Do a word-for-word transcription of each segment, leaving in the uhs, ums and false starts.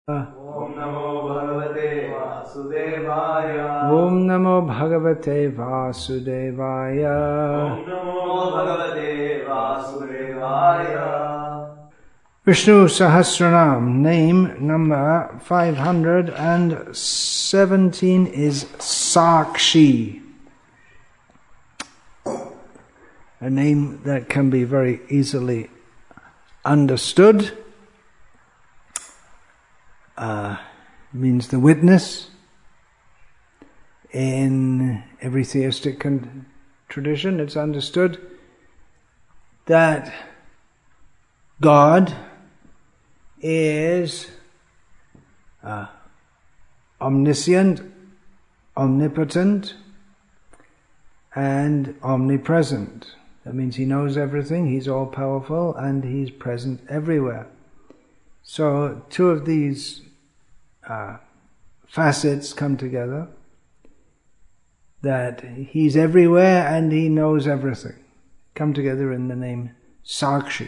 Om Namo Bhagavate Vasudevaya. Om Namo Bhagavate Vasudevaya. Om Namo Bhagavate Vasudevaya. Vishnu Sahasranam, name number five hundred seventeen is Sakshi. A name that can be very easily understood. Uh, means the witness. In every theistic con- tradition, it's understood that God is uh, omniscient, omnipotent, and omnipresent. That means He knows everything, He's all-powerful, and He's present everywhere. So two of these uh, facets come together, that He's everywhere and He knows everything, come together in the name Sakshi.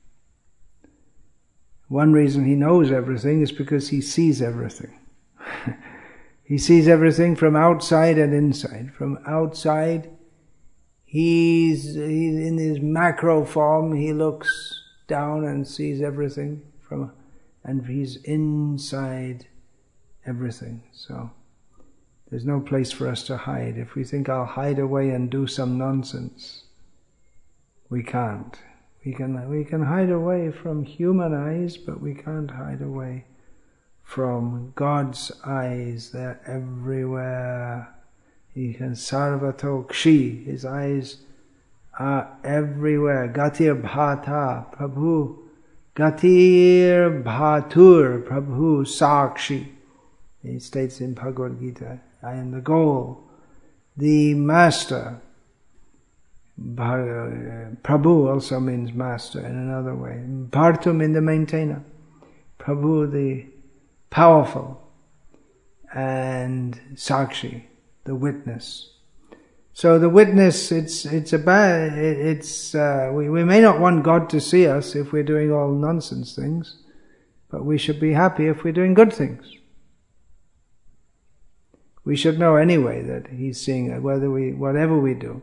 One reason He knows everything is because He sees everything. He sees everything from outside and inside. From outside, He's, he's in His macro form, He looks down and sees everything, from, and He's inside everything. So there's no place for us to hide. If we think I'll hide away and do some nonsense, we can't. We can we can hide away from human eyes, but we can't hide away from God's eyes. They're everywhere. He can sarvato kshi. His eyes are everywhere. Gatir bhata Prabhu. Gatir bhatur Prabhu sakshi. He states in Bhagavad Gita, I am the goal, the master. Prabhu also means master in another way. Bhartum in the maintainer. Prabhu the powerful. And Sakshi, the witness. So the witness, it's it's a bad, it's uh, we, we may not want God to see us if we're doing all nonsense things, but we should be happy if we're doing good things. We should know anyway that He's seeing it, whether we, whatever we do.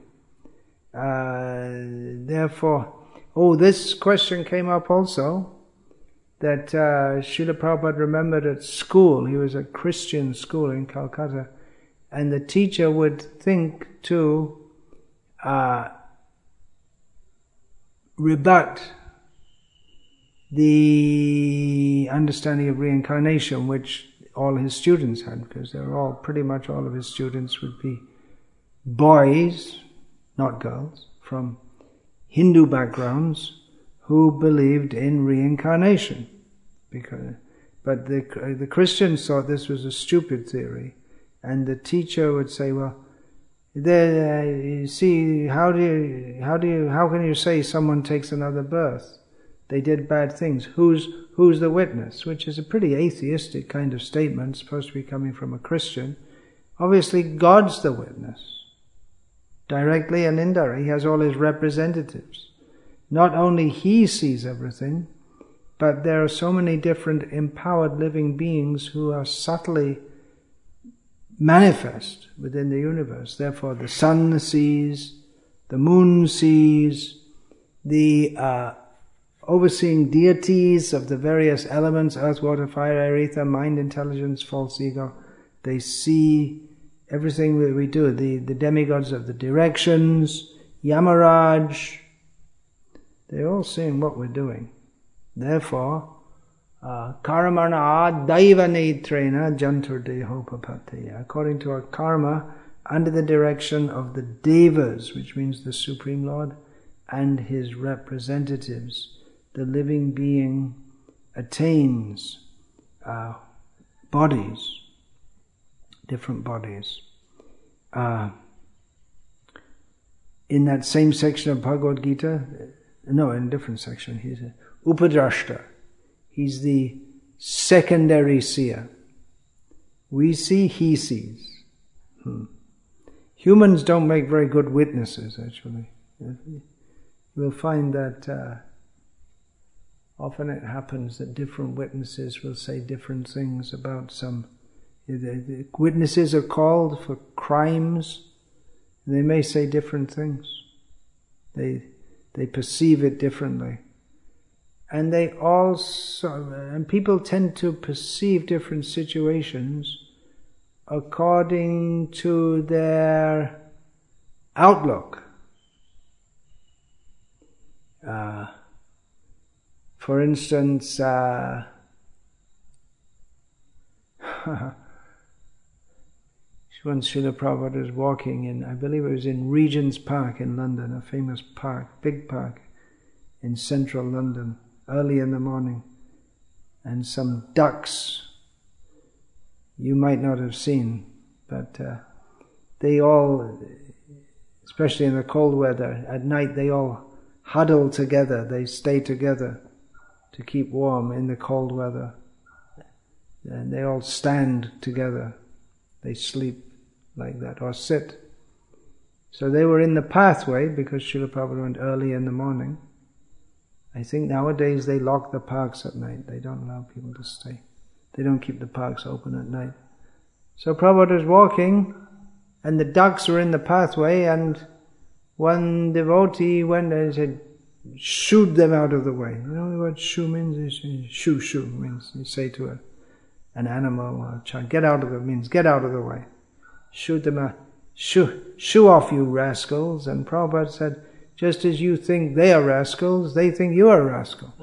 Uh, therefore, oh, this question came up also, that uh, Srila Prabhupada remembered at school, he was at Christian school in Calcutta, and the teacher would think to uh, rebut the understanding of reincarnation, which all his students had, because they were all, pretty much all of his students would be boys, not girls, from Hindu backgrounds who believed in reincarnation. Because, but the the Christians thought this was a stupid theory, and the teacher would say, "Well, there, uh, you see, how do you, how do you, how can you say someone takes another birth? They did bad things. Who's who's the witness?" Which is a pretty atheistic kind of statement, supposed to be coming from a Christian. Obviously, God's the witness. Directly and indirectly, He has all His representatives. Not only He sees everything, but there are so many different empowered living beings who are subtly manifest within the universe. Therefore, the sun sees, the moon sees, the uh, overseeing deities of the various elements, earth, water, fire, air, ether, mind, intelligence, false ego, they see everything that we do, the, the demigods of the directions, Yamaraj, they're all seeing what we're doing. Therefore, karamana daiva netrena jantur dehopapatya. According to our karma, under the direction of the devas, which means the Supreme Lord, and His representatives, the living being attains uh, bodies, different bodies. Uh, in that same section of Bhagavad Gita, no, in a different section, he's a Upadrashta. He's the secondary seer. We see, He sees. Hmm. Humans don't make very good witnesses, actually. We'll find that uh, often it happens that different witnesses will say different things about some. The witnesses are called for crimes, and they may say different things. They they perceive it differently. And they also, and people tend to perceive different situations according to their outlook. Uh, for instance, uh, once Srila Prabhupada was walking in, I believe it was in Regent's Park in London, a famous park, big park in central London, early in the morning, and some ducks you might not have seen, but uh, they all, especially in the cold weather, at night they all huddle together, they stay together to keep warm in the cold weather, and they all stand together, they sleep like that, or sit. So they were in the pathway because Srila Prabhupada went early in the morning. I think nowadays they lock the parks at night. They don't allow people to stay. They don't keep the parks open at night. So Prabhupada was walking, and the ducks were in the pathway, and one devotee went and said, "Shoot them out of the way." You know what shoo means? Shoo, shoo means you say to a, an animal or a child, "Get out of the," means get out of the way. Shoot them out. Shoo, shoo off, you rascals. And Prabhupada said, just as you think they are rascals, they think you are a rascal.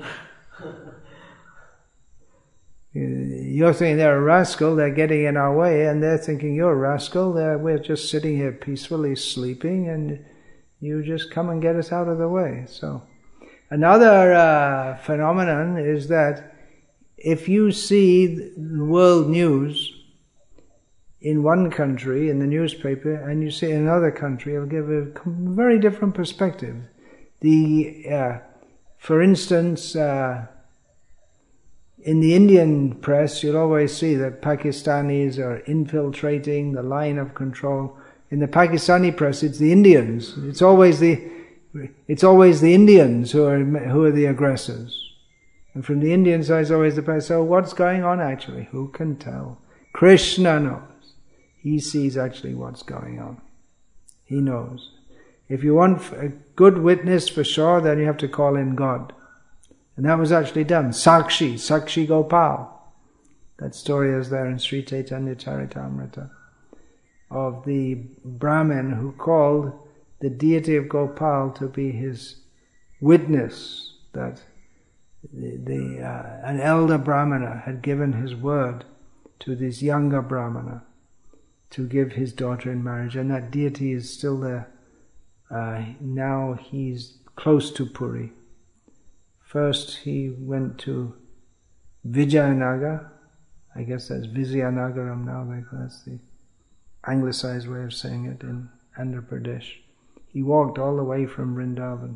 You're thinking they're a rascal, they're getting in our way, and they're thinking you're a rascal, they're, we're just sitting here peacefully sleeping, and you just come and get us out of the way. So, another uh, phenomenon is that if you see the world news in one country, in the newspaper, and you see it in another country, it'll give a very different perspective. The, uh, for instance, uh, in the Indian press, you'll always see that Pakistanis are infiltrating the line of control. In the Pakistani press, it's the Indians. It's always the, it's always the Indians who are who are the aggressors. And from the Indian side, it's always the press. So what's going on actually? Who can tell? Krishna knows. He sees actually what's going on. He knows. If you want a good witness for sure, then you have to call in God. And that was actually done. Sakshi, Sakshi Gopal. That story is there in Sri Chaitanya Charitamrita. Of the Brahmin who called the deity of Gopal to be his witness that the, the uh, an elder Brahmana had given his word to this younger Brahmana to give his daughter in marriage, and that deity is still there. Uh, now he's close to Puri. First he went to Vijayanagar, I guess that's Vizianagaram now, that's the anglicized way of saying it, in Andhra Pradesh. He walked all the way from Vrindavan.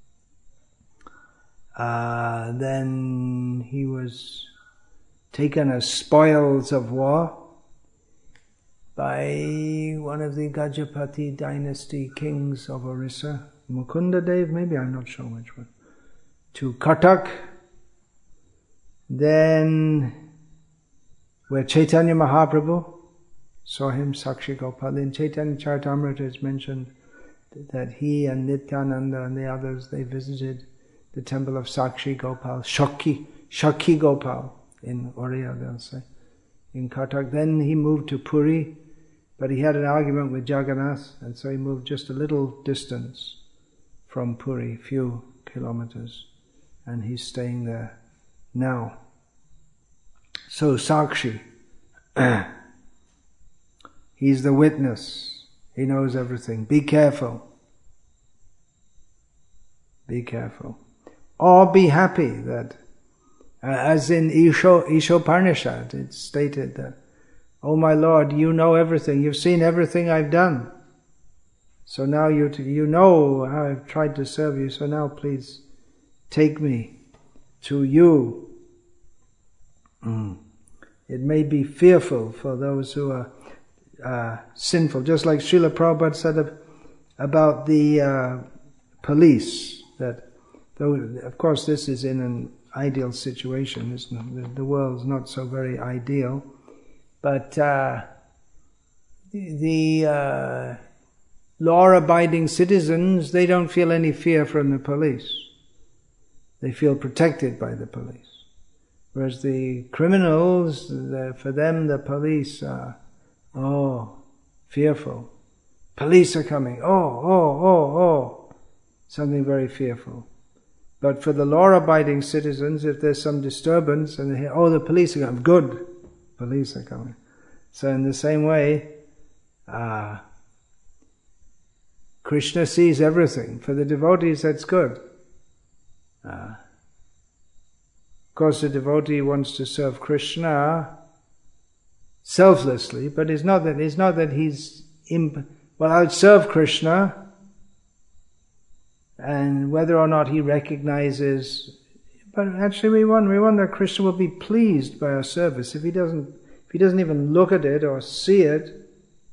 Uh, then he was taken as spoils of war by one of the Gajapati dynasty kings of Orissa, Mukunda Dev, maybe, I'm not sure which one, to Cuttack. Then, where Chaitanya Mahaprabhu saw him, Sakshi Gopal. In Chaitanya Charitamrita is mentioned that he and Nityananda and the others, they visited the temple of Sakshi Gopal, Shakhi, Shakhi Gopal in Oriya, they'll say, in Cuttack. Then he moved to Puri, but he had an argument with Jagannath, and so he moved just a little distance from Puri, few kilometers, and he's staying there now. So Sakshi, he's the witness, he knows everything. Be careful. Be careful. Or be happy that, uh, as in Isho, Ishoparnishad, it's stated that, "Oh my Lord, you know everything, you've seen everything I've done. So now you you know how I've tried to serve you, so now please take me to you." Mm. It may be fearful for those who are uh, sinful, just like Srila Prabhupada said about the uh, police, that though, of course this is in an ideal situation. It's not, the, the world's not so very ideal. But uh, the uh, law-abiding citizens, they don't feel any fear from the police. They feel protected by the police. Whereas the criminals, the, for them the police are, oh, fearful. Police are coming, oh, oh, oh, oh. Something very fearful. But for the law-abiding citizens, if there's some disturbance and they hear, oh, the police are coming, good, police are coming. So in the same way, uh, Krishna sees everything. For the devotees, that's good. Uh, of course, the devotee wants to serve Krishna selflessly, but it's not that it's not that he's imp- well, I'll serve Krishna, and whether or not he recognizes. But actually, we want we want that Krishna will be pleased by our service. If he doesn't, if he doesn't even look at it or see it,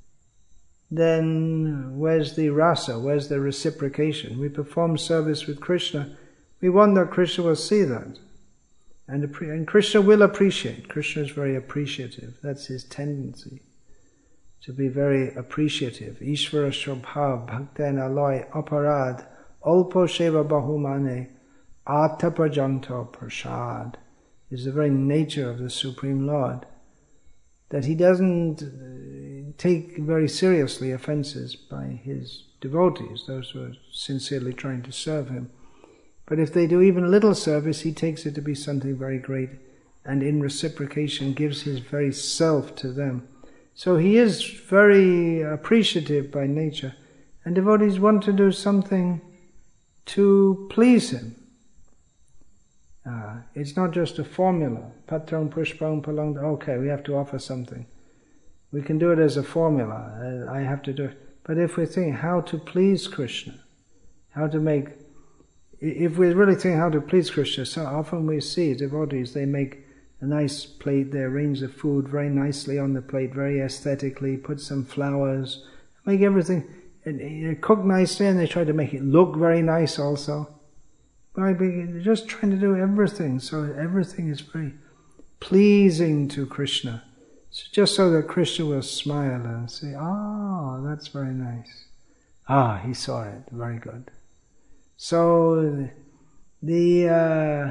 then where's the rasa? Where's the reciprocation? We perform service with Krishna. We want that Krishna will see that. And, and Krishna will appreciate. Krishna is very appreciative. That's his tendency, to be very appreciative. Ishvara Shobha Bhaktena Loy Aparad Olpo Sheva Bahumane Atapajanto Prasad is the very nature of the Supreme Lord, that he doesn't take very seriously offenses by his devotees, those who are sincerely trying to serve him. But if they do even a little service, he takes it to be something very great, and in reciprocation gives his very self to them. So he is very appreciative by nature, and devotees want to do something to please him. Uh, it's not just a formula. Patram pushpam palang. Okay, we have to offer something. We can do it as a formula. I have to do it. But if we think how to please Krishna, how to make, if we really think how to please Krishna, so often we see devotees, they make a nice plate, they arrange the food very nicely on the plate, very aesthetically, put some flowers, make everything, and, and cook nicely, and they try to make it look very nice also. By just trying to do everything, so everything is very pleasing to Krishna. So just so that Krishna will smile and say, ah, oh, that's very nice. Ah, he saw it, very good. So the uh,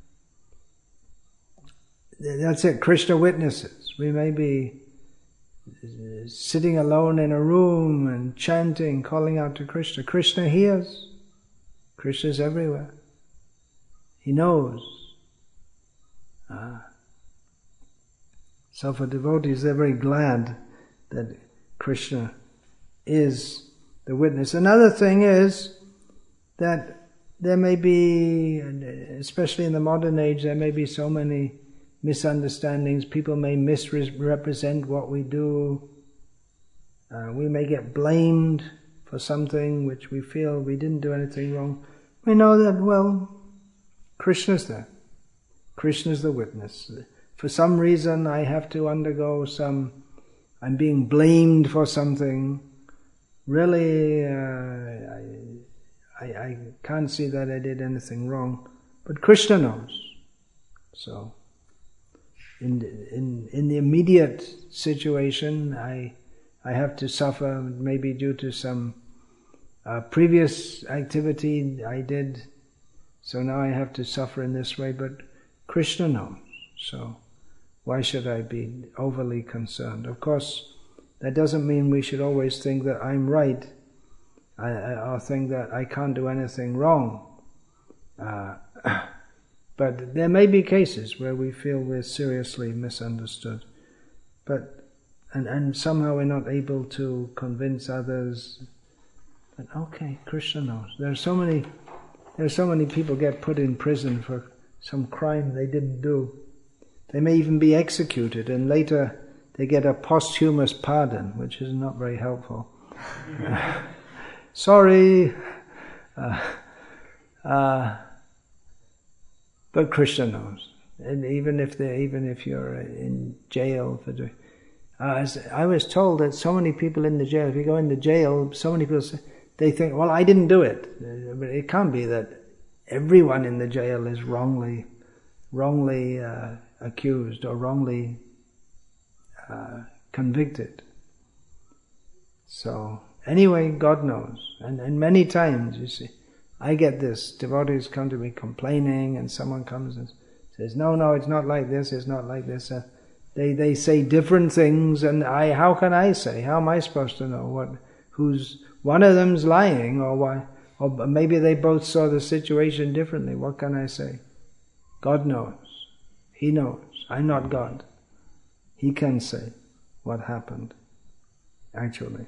that's it, Krishna witnesses. We may be sitting alone in a room and chanting, calling out to Krishna. Krishna hears. Krishna is everywhere. He knows. Ah. So for devotees, they're very glad that Krishna is the witness. Another thing is that there may be, especially in the modern age, there may be so many misunderstandings. People may misrepresent what we do. Uh, we may get blamed for something which we feel we didn't do anything wrong. We know that, well, Krishna's there. Krishna's the witness. For some reason I have to undergo some, I'm being blamed for something. Really, uh, I, I, I can't see that I did anything wrong. But Krishna knows. So, in in in the immediate situation, I I have to suffer maybe due to some uh, previous activity I did. So now I have to suffer in this way, but Krishna knows. So why should I be overly concerned? Of course, that doesn't mean we should always think that I'm right, I, I, or think that I can't do anything wrong. Uh, but there may be cases where we feel we're seriously misunderstood, but and, and somehow we're not able to convince others. But okay, Krishna knows. There are so many. There are so many people get put in prison for some crime they didn't do. They may even be executed, and later they get a posthumous pardon, which is not very helpful. Sorry, uh, uh, but Krishna knows. And even if they, even if you're in jail for doing, uh, as I was told that so many people in the jail. If you go in the jail, so many people say, they think, well, I didn't do it. But it can't be that everyone in the jail is wrongly wrongly uh, accused or wrongly uh, convicted. So anyway, God knows. And, and many times, you see, I get this, devotees come to me complaining, and someone comes and says, no, no, it's not like this, it's not like this. Uh, they they say different things, and I how can I say? How am I supposed to know what who's one of them's lying, or why? Or maybe they both saw the situation differently. What can I say? God knows. He knows. I'm not God. He can say what happened, actually.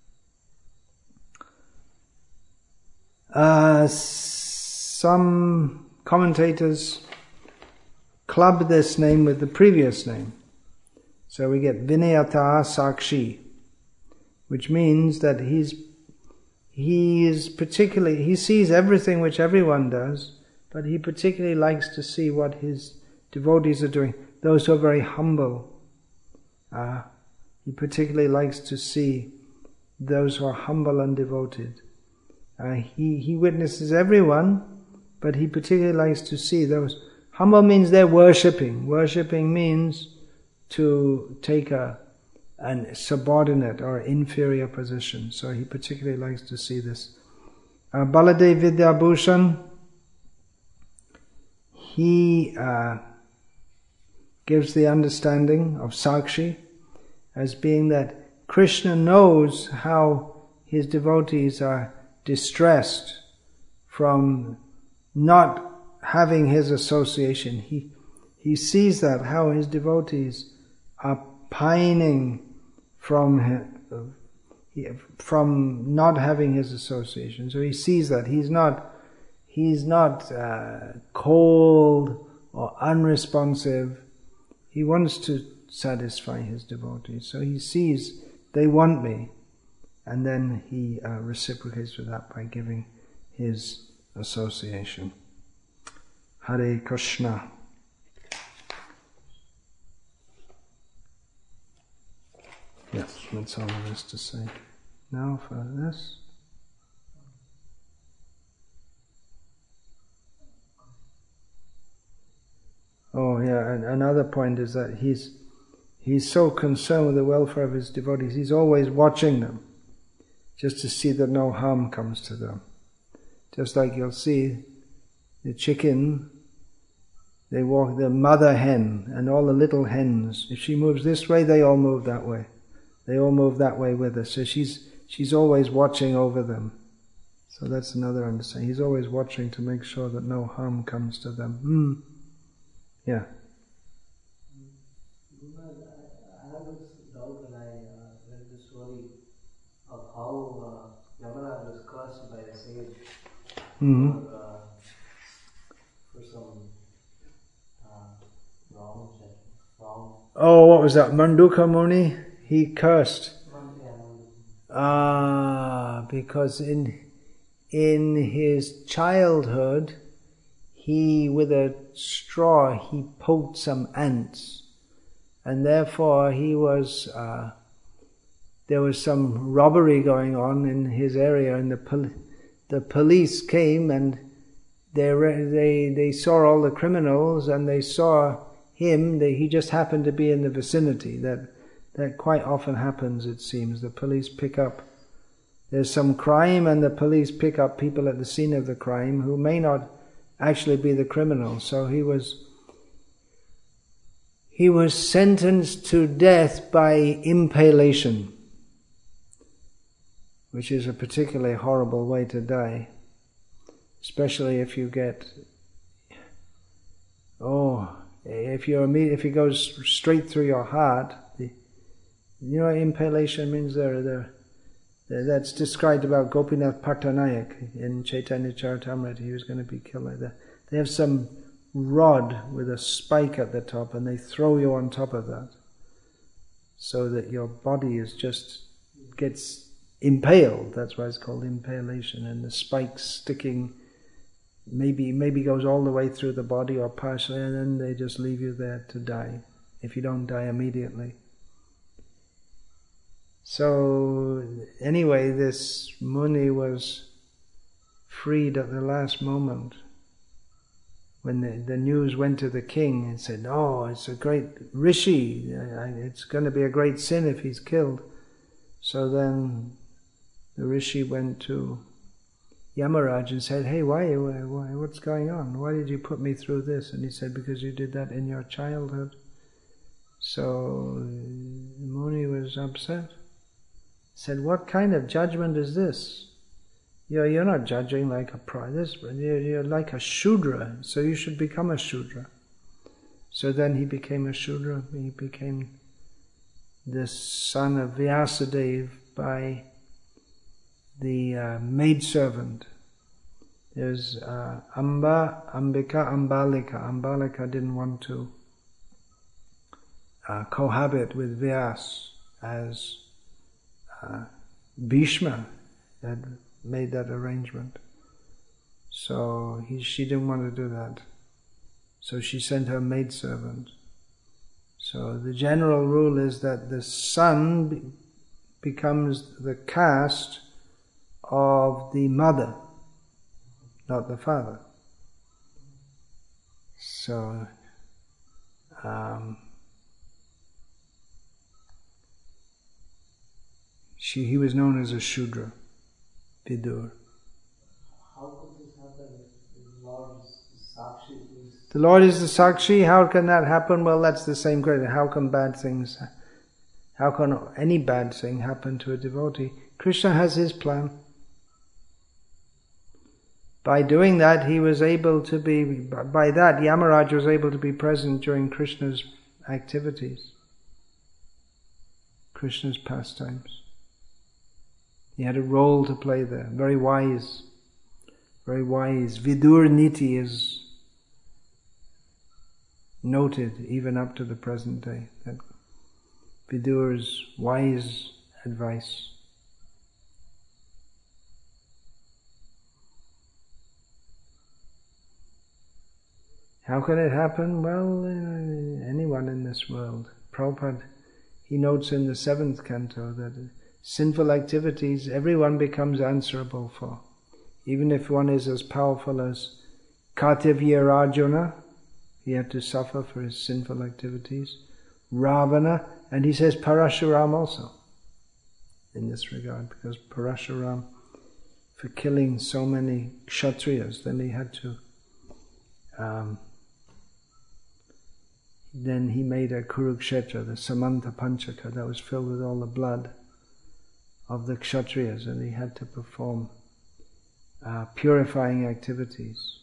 Uh, some commentators club this name with the previous name. So we get Vinayata Sakshi, which means that he's he is particularly, he sees everything which everyone does, but he particularly likes to see what his devotees are doing. Those who are very humble, uh, he particularly likes to see those who are humble and devoted. Uh, he, he witnesses everyone, but he particularly likes to see those. Humble means they're worshipping. Worshipping means to take a an subordinate or inferior position. So he particularly likes to see this. Uh, Baladev Vidyabhushan, he uh, gives the understanding of Sakshi as being that Krishna knows how his devotees are distressed from not having his association. He he sees that, how his devotees are pining from him, from not having his association. So he sees that he's not he's not uh, cold or unresponsive. He wants to satisfy his devotees. So he sees they want me, and then he uh, reciprocates with that by giving his association. Hare Krishna. Yes, that's all there is to say. Now for this. Oh yeah, and another point is that he's he's so concerned with the welfare of his devotees, he's always watching them, just to see that no harm comes to them. Just like you'll see the chicken, they walk, the mother hen and all the little hens, if she moves this way, they all move that way. They all move that way with her. So she's she's always watching over them. So that's another understanding. He's always watching to make sure that no harm comes to them. Mm. Yeah. I had this doubt when I uh, read the story of how uh, Yamana was cursed by a sage Mm-hmm. for, uh, for some uh, wrong, wrong. Oh, what was that? Manduka Muni? He cursed. Ah, because in in his childhood, he with a straw he poked some ants, and therefore he was uh, there was some robbery going on in his area, and the pol- the police came and they they they saw all the criminals, and they saw him. They, he just happened to be in the vicinity. That that quite often happens. It seems the police pick up. There's some crime, and the police pick up people at the scene of the crime who may not actually be the criminals. So he was he was sentenced to death by impalation, which is a particularly horrible way to die, especially if you get oh if you're if it goes straight through your heart. The, you know what impalation means? There, there. That's described about Gopinath Pattanayak in Chaitanya Charitamrita. He was going to be killed like that. They have some rod with a spike at the top, and they throw you on top of that, so that your body is just gets impaled. That's why it's called impalation. And the spikes sticking, maybe maybe goes all the way through the body or partially, and then they just leave you there to die if you don't die immediately. So anyway, this Muni was freed at the last moment. when the, the news went to the king and said, "Oh, it's a great rishi, it's going to be a great sin if he's killed." So then the rishi went to Yamaraj and said, "Hey, why, why, what's going on? Why did you put me through this?" And he said, "Because you did that in your childhood." So Muni was upset. Said, "What kind of judgment is this? You're, you're not judging like a this, you're, you're like a Shudra, so you should become a Shudra." So then he became a Shudra. He became the son of Vyasadeva by the uh, maidservant. There's uh, Amba, Ambika, Ambalika. Ambalika didn't want to uh, cohabit with Vyas as uh, Bhishma had made that arrangement. So he, she didn't want to do that. So she sent her maidservant. So the general rule is that the son be- becomes the caste of the mother, not the father. So um, she, he was known as a Shudra, Vidur. How could this happen if the Lord is Sakshi? Is The Lord is the Sakshi. How can that happen? Well, that's the same question. How can bad things, how can any bad thing happen to a devotee? Krishna has his plan. By doing that, he was able to be, by that, Yamaraj was able to be present during Krishna's activities, Krishna's pastimes. He had a role to play there. Very wise. Very wise. Vidur Niti is noted even up to the present day. That Vidur's wise advice. How can it happen? Well, uh, anyone in this world. Prabhupada, he notes in the seventh canto that sinful activities everyone becomes answerable for. Even if one is as powerful as Kartivya Rajuna, he had to suffer for his sinful activities. Ravana, and he says Parashuram also in this regard, because Parashuram, for killing so many Kshatriyas, then he had to um, then he made a Kurukshetra, the Samanta Panchaka, that was filled with all the blood of the Kshatriyas, and he had to perform uh, purifying activities.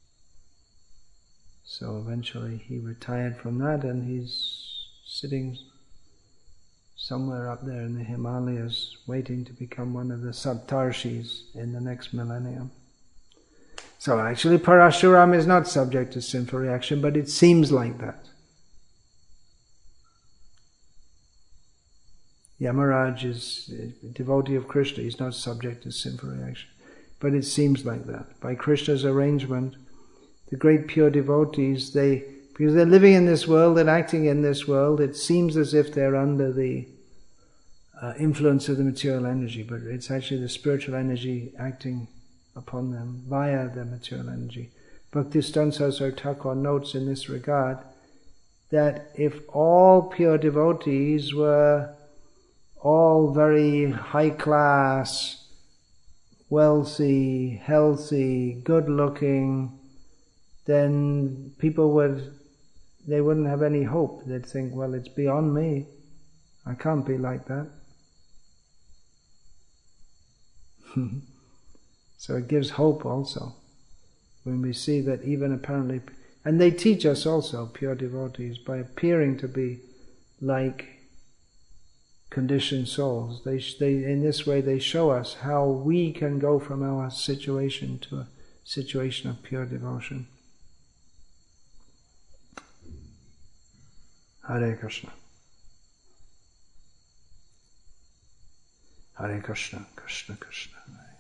So eventually he retired from that, and he's sitting somewhere up there in the Himalayas waiting to become one of the Saptarshis in the next millennium. So actually Parashuram is not subject to sinful reaction, but it seems like that. Yamaraj is a devotee of Krishna, he's not subject to sinful reaction. But it seems like that. By Krishna's arrangement, the great pure devotees, they, because they're living in this world and acting in this world, it seems as if they're under the uh, influence of the material energy, but it's actually the spiritual energy acting upon them via the material energy. Bhaktistan Saraswati Thakur notes in this regard that if all pure devotees were all very high class, wealthy, healthy, good looking, then people would, they wouldn't have any hope. They'd think, well, it's beyond me. I can't be like that. So it gives hope also, when we see that even apparently, and they teach us also, pure devotees, by appearing to be like conditioned souls. They, they, in this way they show us how we can go from our situation to a situation of pure devotion. Hare Krishna. Hare Krishna, Krishna Krishna.